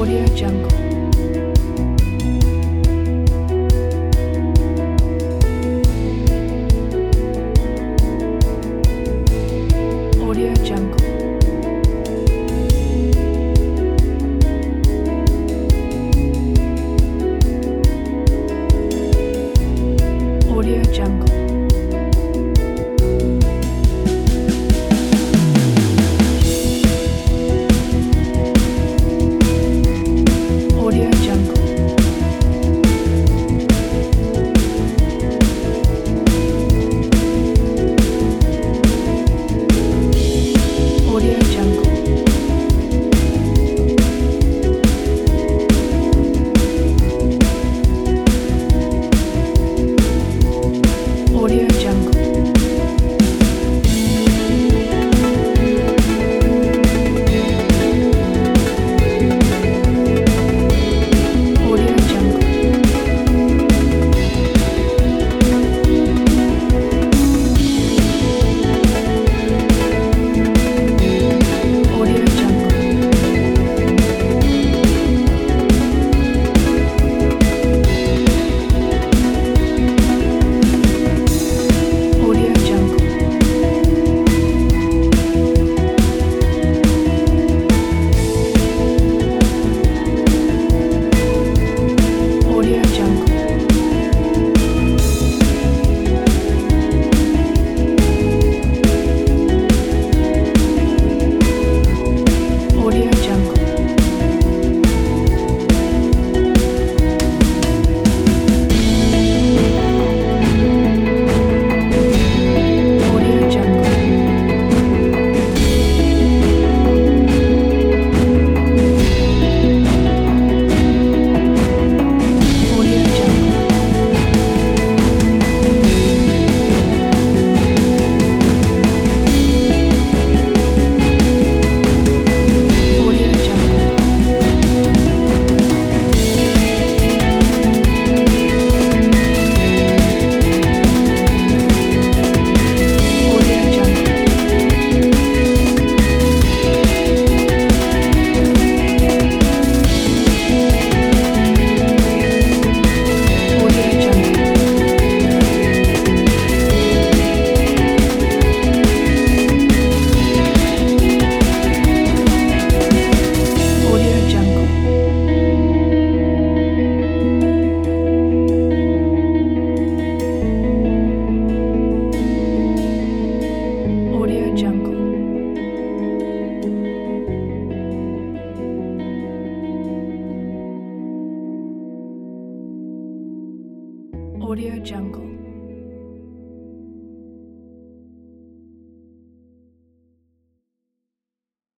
Audio Jungle. Audio Jungle. Audio Jungle. Audio Jungle. Audio Jungle. Audio Jungle. Audio Jungle. Audio Jungle. Audio Jungle. Audio Jungle. Audio Jungle. Audio Jungle. Audio Jungle. Audio Jungle. Audio Jungle. Audio Jungle. Audio Jungle. Audio Jungle. Audio Jungle.